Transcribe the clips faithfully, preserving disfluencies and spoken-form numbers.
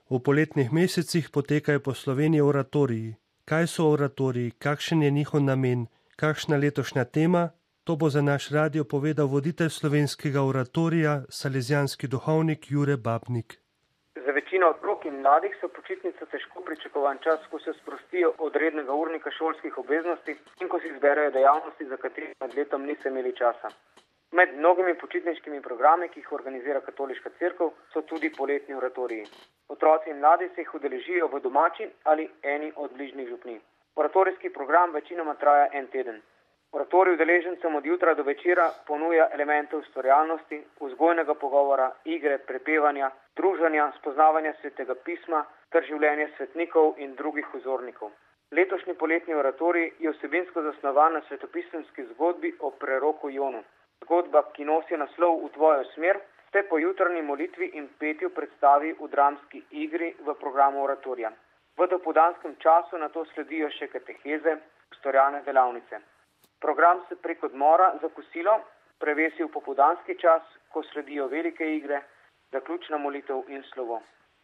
V poletnih mesecih potekajo po Sloveniji oratoriji. Kaj so oratoriji, kakšen je njihov namen, kakšna letošnja tema, to bo za naš radio povedal voditelj slovenskega oratorija, salezijanski duhovnik Jure Babnik. Za večino otrok in mladih so počitnice težko pričakovan čas, ko se sprostijo od rednega urnika šolskih obveznosti in ko si izberejo dejavnosti, za katere med letom niso imeli časa. Med mnogimi počitniškimi programi, ki jih organizira Katoliška cerkev, so tudi poletni oratoriji. Otroci in mladi se jih udeležijo v domači ali eni od bližnjih župnij. Oratorijski program večinoma traja en teden. Oratorij udeležencem od jutra do večera ponuja elemente ustvarjalnosti, vzgojnega pogovora, igre, prepevanja, druženja, spoznavanja svetega pisma ter življenje svetnikov in drugih vzornikov. Letošnji poletni oratorij je vsebinsko zasnovan na svetopisemski zgodbi o preroku Jonu. Zgodba, ki nosi naslov V tvojo smer, se po jutranji molitvi in petju predstavi v dramski igri v programu oratorija. V dopoldanskem času nato sledijo še kateheze, ustvarjalne delavnice. Program se prek odmora za kosilo prevesi v popoldanski čas, ko sledijo velike igre, zaključna molitev in slovo.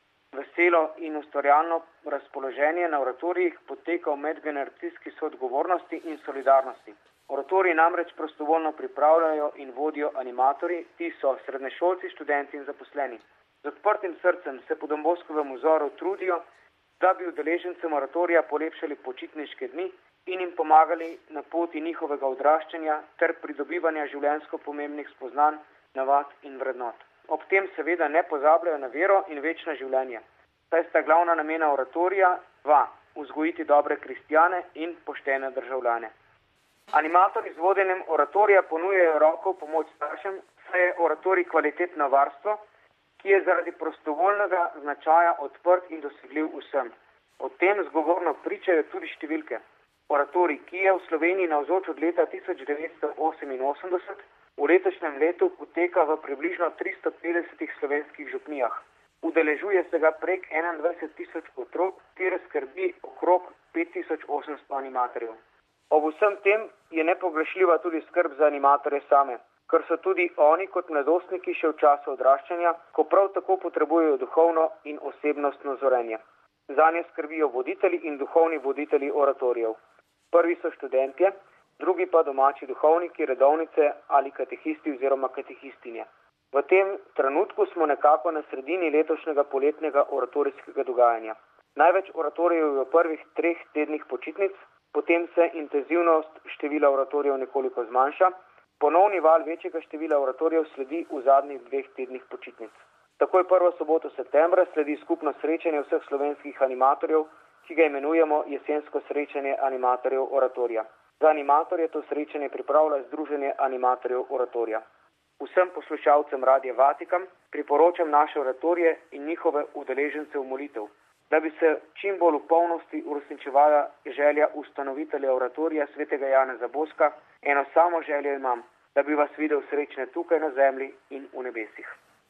Veselo in ustvarjalno razpoloženje na oratorijih poteka v medgeneracijski soodgovornosti in solidarnosti. Oratoriji namreč prostovoljno pripravljajo in vodijo animatorji, ti so srednješolci, študenti in zaposleni. Z odprtim srcem se po Domboskovem vzoru trudijo, da bi udeležencem oratorija polepšali počitniške dni in jim pomagali na poti njihovega odraščanja ter pridobivanja življenjsko pomembnih spoznanj, navad in vrednot. Ob tem seveda ne pozabljajo na vero in večno življenje. Saj sta glavna namena oratorija dva, vzgojiti dobre kristjane in poštene državljane. Animatorji z vodenjem oratorija ponujajo roko pomoč staršem, saj je oratorij kvalitetno varstvo, ki je zaradi prostovoljnega značaja odprt in dosegljiv vsem. O tem zgovorno pričajo tudi številke. Oratorij, ki je v Sloveniji navzoč od leta tisoč devetsto oseminosemdeset, v letošnjem letu poteka v približno tristo petdesetih slovenskih župnijah. Udeležuje se ga prek enaindvajset tisoč otrok, kjer skrbi okrog pet tisoč osemsto animatorjev. Ob vsem tem je nepogrešljiva tudi skrb za animatorje same, ker so tudi oni kot mladostniki še v času odraščanja, ko prav tako potrebujejo duhovno in osebnostno zorenje. Zanje skrbijo voditelji in duhovni voditelji oratorijev. Prvi so študentje, drugi pa domači duhovniki, redovnice ali katehisti oziroma katehistinje. V tem trenutku smo nekako na sredini letošnjega poletnega oratorijskega dogajanja. Največ oratorijev je v prvih treh tednih počitnic, potem se intenzivnost števila oratorijev nekoliko zmanjša, ponovni val večjega števila oratorijev sledi v zadnjih dveh tednih počitnic. Takoj prvo soboto septembra sledi skupno srečanje vseh slovenskih animatorjev, ki ga imenujemo jesensko srečanje animatorjev oratorija. Za animatorje to srečanje pripravlja Združenje animatorjev oratorija. Vsem poslušalcem Radia Vatikan priporočam naše oratorije in njihove udeležence v molitev, da bi se čim bolj v polnosti uresničevala želja ustanovitelja oratorija svetega Janeza Boska. Eno samo željo imam, da bi vas videl srečne tukaj na zemlji in v nebesih.